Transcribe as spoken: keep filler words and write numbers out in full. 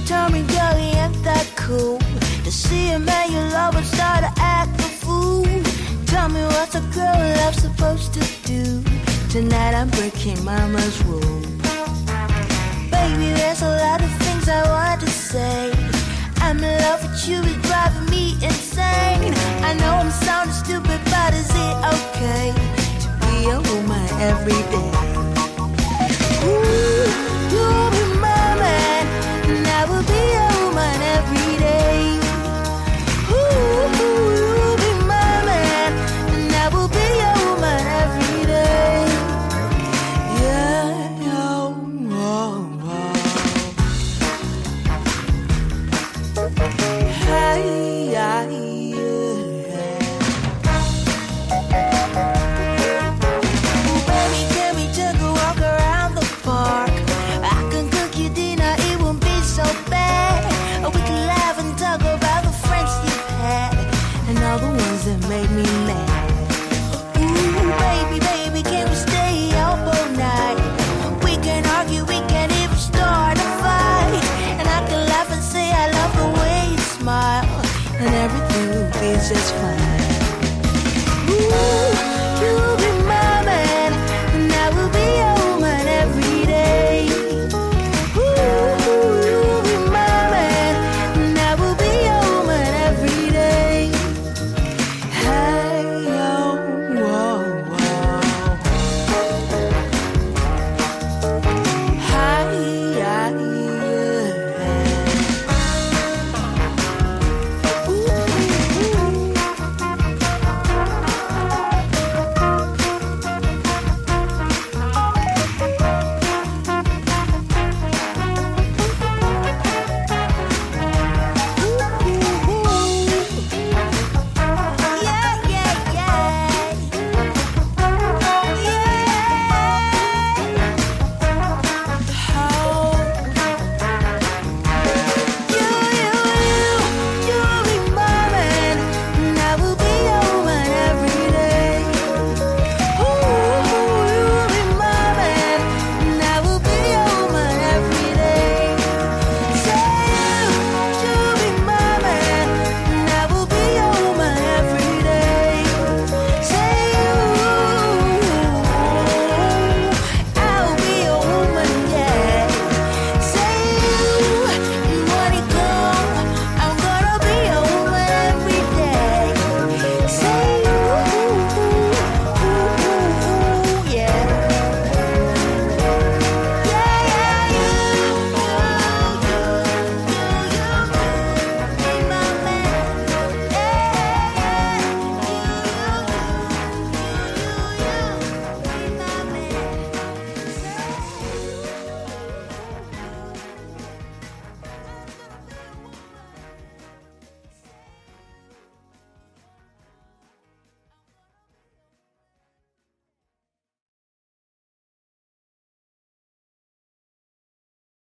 tell me, girl, he ain't that cool. To see a man you love and start to act a fool. Tell me what's a girl love supposed to do. Tonight I'm breaking mama's rule. Baby, there's a lot of things I want to say. I'm in love with you, it's driving me insane. I know I'm sounding stupid, but is it okay to be a woman every day? Ooh, you'll be my man, and I will be a woman every day. Ooh, you'll be my man, and I will be a woman every day. Yeah, oh, oh, oh. Hey, yeah, yeah. Baby, can we take a walk around the park? I can cook you dinner, it won't be so bad. We can laugh and talk about the friends you've had and all the ones that made me mad. Ooh, baby, baby, can we stay up all night? We can argue, we can even start a fight, and I can laugh and say I love the way you smile, and everything will be just fine.